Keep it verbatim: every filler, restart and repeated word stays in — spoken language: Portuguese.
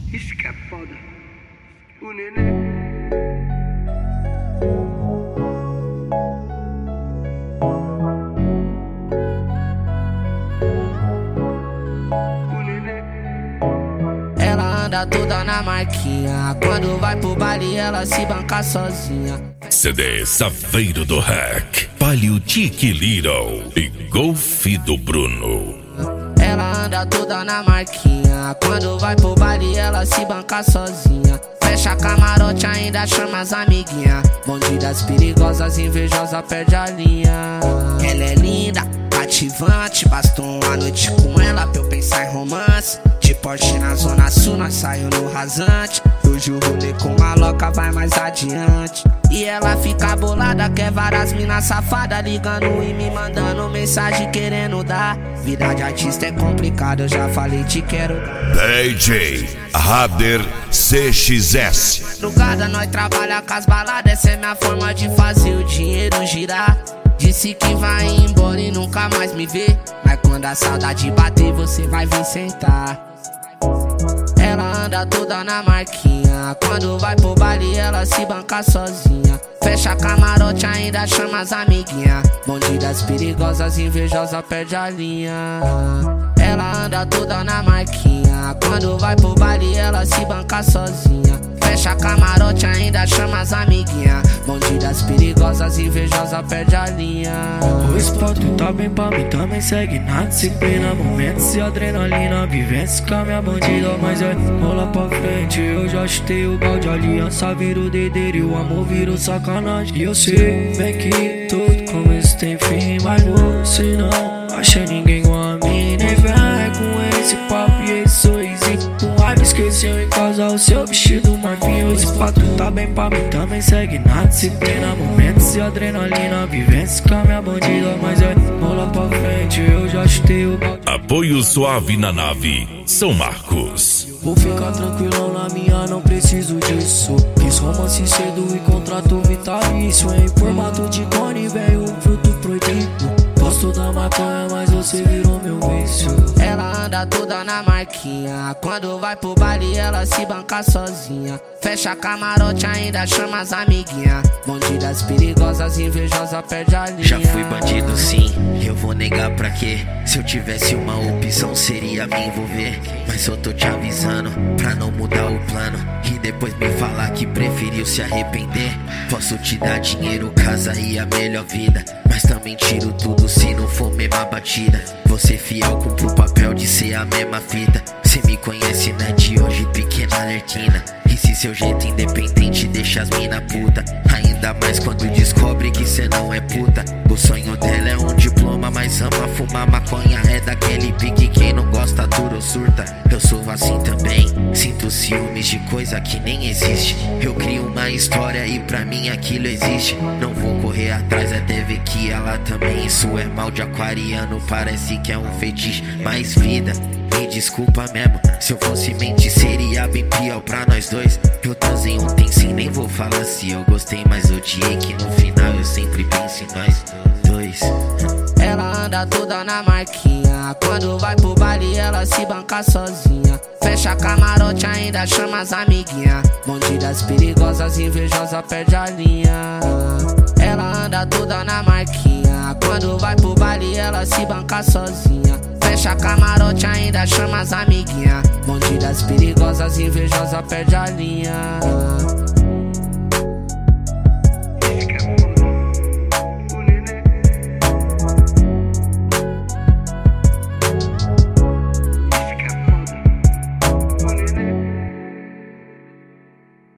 Isso que é foda. O neném. Ela anda toda na marquinha. Quando vai pro baile ela se banca sozinha. C D Saveiro do Hack, Palio Tiki Little e Golf do Bruno. Ela anda toda na marquinha. Quando vai pro baile ela se banca sozinha. Fecha camarote, ainda chama as amiguinha. Bandidas perigosas, invejosa, perde a linha. Ela é linda, cativante. Bastou uma noite com ela pra eu pensar em romance. De Porsche na zona sul, nós saímos no rasante. Hoje o rolê com a loca vai mais adiante. E ela fica bolada, quer várias minas safadas ligando e me mandando mensagem querendo dar. Vida de artista é complicado, eu já falei te quero dar. D J Rader C X S. Drugada nós trabalha com as baladas, essa é minha forma de fazer o dinheiro girar. Disse que vai embora e nunca mais me vê, mas quando a saudade bater você vai vir sentar. Ela anda toda na marquinha. Quando vai pro baile ela se banca sozinha. Fecha camarote, ainda chama as amiguinha. Bandidas perigosas, invejosa, perde a linha. Ela anda toda na marquinha. Quando vai pro baile ela se banca sozinha. Fecha camarote, ainda chama as amiguinha. Bandidas perigosas, invejosa, perde a linha. O esporte tá bem pra mim, também segue na disciplina. Momentos e adrenalina, vivência com a minha bandida. Mas é bola pra frente, eu já chutei o balde. A aliança vira o dedeiro e o amor vira o sacanagem. E eu sei bem que todo começo tem fim, mas você não acha ninguém igual a mim. Nem vem com esse papo e esse sorrisinho. Com raiva esqueceu em casa o seu vestido marfim. O esporte tá bem pra mim, também segue na disciplina. Momentos e adrenalina, vivência com a minha bandida. Mas é bola pra frente, eu já chutei o balde. Apoio Suave na Nave, São Marcos. Vou ficar tranquilão na minha, não preciso disso. Quis romance cedo e contrato vitalício. Em formato de cone, velho, fruto proibido. Gosto da maconha, mas você virou meu vício. Ela anda toda na marquinha. Quando vai pro baile ela se banca sozinha. Fecha camarote, ainda chama as amiguinha. Bandidas perigosas, invejosa, perde a linha. Já fui bandido sim, eu vou negar pra quê? Se eu tivesse uma opção seria me envolver. Mas eu tô te avisando pra não mudar o plano e depois me falar que preferiu se arrepender. Posso te dar dinheiro, casa e a melhor vida, mas também tiro tudo se não for mesma batida. Você fiel, cumpre o papel de ser a mesma fita. Cê me conhece, né, de hoje, pequena alertina. E se seu jeito independente deixa as mina puta, ainda mais quando descobre que cê não é puta. O sonho dela é um diploma, mas ama fumar maconha. É daquele pique, quem não gosta dura ou surta. Eu sou assim também, sinto ciúmes de coisa que nem existe. Eu crio uma história e pra mim aquilo existe. Não vou correr atrás até ver que ela também. Isso é mal de aquariano, parece que é um fetiche. Mais vida, me desculpa mesmo, se eu fosse mentir seria bem pior pra nós dois. Eu transei ontem sim, nem vou falar se eu gostei, mas odiei que no final eu sempre penso em nós dois. Ela anda toda na marquinha. Quando vai pro baile ela se banca sozinha. Fecha camarote, ainda chama as amiguinha. Bandidas perigosas, invejosa, perde a linha. Ela anda toda na marquinha. Quando vai pro baile ela se banca sozinha. Fecha camarote, ainda chama as amiguinha. Bandidas perigosas, invejosa, perde a linha.